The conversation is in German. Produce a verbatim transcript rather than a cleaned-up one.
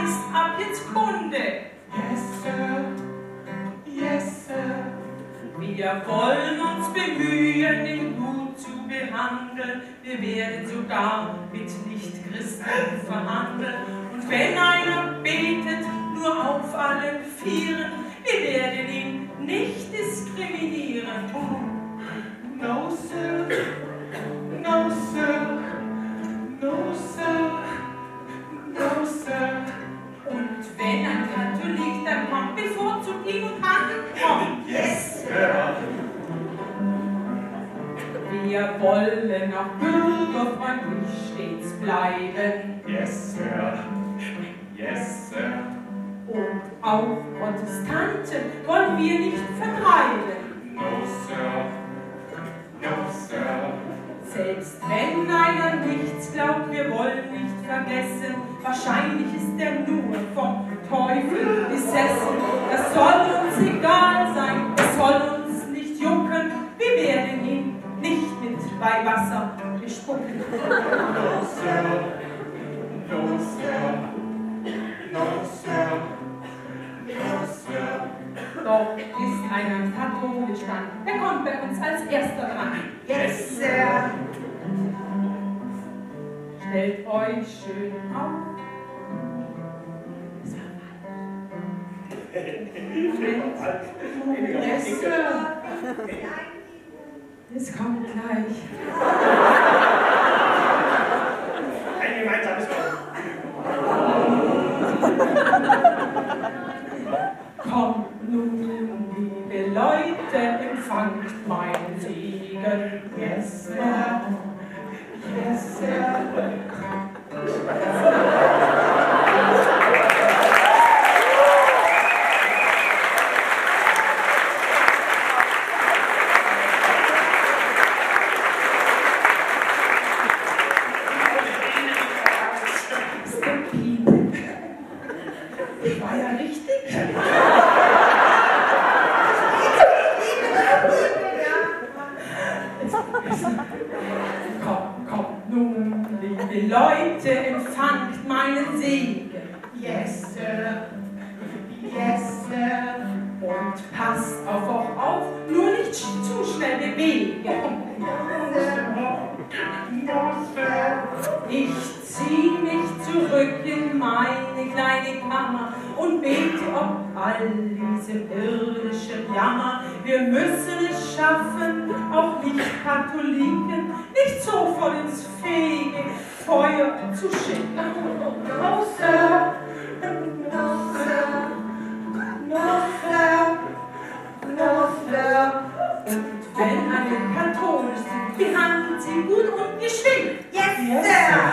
ist ab jetzt Kunde. Yes, Sir. Yes, Sir. Wir wollen uns bemühen, ihn gut zu behandeln. Wir werden sogar mit Nichtchristen verhandeln. Und wenn einer betet, nur auf allen Vieren, wir werden ihn nicht diskriminieren. No, Sir. No, Sir. No, Sir. No, Sir. Und wenn ein Katholik dann kommt, bevorzugt ihn und handelt kommt. Yes, Sir. Wir wollen auch bürgerfreundlich stets bleiben. Yes, Sir. Yes, Sir. Und auch Protestanten wollen wir nicht vertreiben. No, Sir. No, Sir. Selbst wenn einer nichts glaubt, wir wollen nicht vergessen, wahrscheinlich ist er nur vom Teufel besessen. Das soll uns egal sein, es soll uns nicht jucken, wir werden ihn nicht mit Weihwasser bespucken. No, Sir. No, Sir. No, Sir. No, Sir. Doch ist einer katholisch dann, der kommt bei uns als erster dran. Yes, Sir. Stellt euch schön auf. Yes, Sir. Es kommt gleich. Ein gemeinsames Kommt nun, liebe Leute, empfangt meinen Segen. Yes, Sir. Yes, Sir. War ja richtig. Kommt, kommt nun, liebe Leute, empfangt meinen Segen. Yes, Sir. Yes, Sir. Und passt auf euch auf, nur nicht zu schnell bewegen. Ich zieh mich zurück in meine kleine Kammer und bete ob all diesem irdischen Jammer. Wir müssen es schaffen, auch nicht Katholiken, nicht sofort ins Fegefeuer zu schicken. No, Sir. No, Sir. No, Sir. No, Sir. Und wenn eine katholisch sind, behandelt sie gut und geschwind. Yes, Sir.